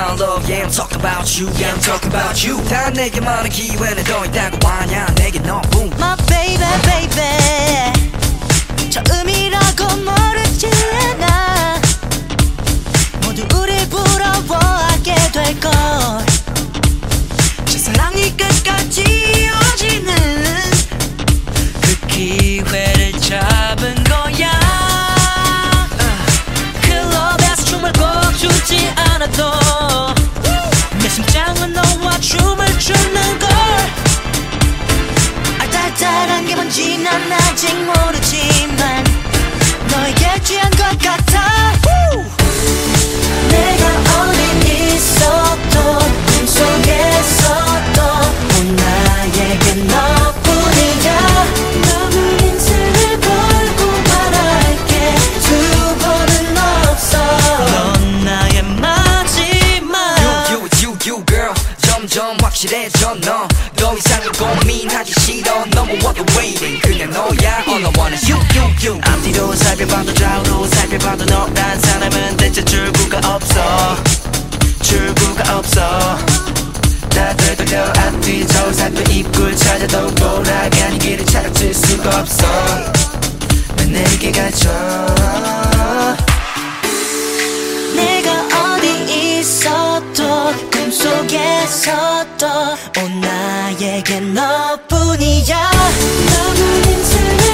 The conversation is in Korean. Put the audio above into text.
about love, yeah I'm talking about you, yeah I'm talking about you. 다 내게만의 기회는 더 있다고 하냐 내게 너뿐. My baby baby 처음이라고 모르지 않아. 모두 우릴 부러워하게 될걸. 사랑이 끝까지 이어지는 그 기회를 잡은 거야. 클럽에서 춤을 꼭 추지 않아도 내 심장은 너와 춤을 추는 걸. 알딸딸한 게 뭔지 난 아직 모르지만 너에게 취한 것 같아. 내가 어디 있어도 꿈속에서도 나에게 너뿐이야. 남은 인생을 걸고 말할게 두 번은 없어. 넌 나의 마지막. You girl 점점 확실해져 너. 더 이상은 고민하기 싫어. No more walk away. 그냥 너야. All I want is you. 앞뒤로 살펴봐도 좌우로 살펴봐도 너란 사람은 대체 출구가 없어. 출구가 없어. 다 되돌려 앞뒤 저살도 입구를 찾아도 돌아가는 길을 찾을 수가 없어. 난 내게 갇혀. 내가 어디 있어도 꿈속에서도 나에게 너뿐이야. 남은 인생을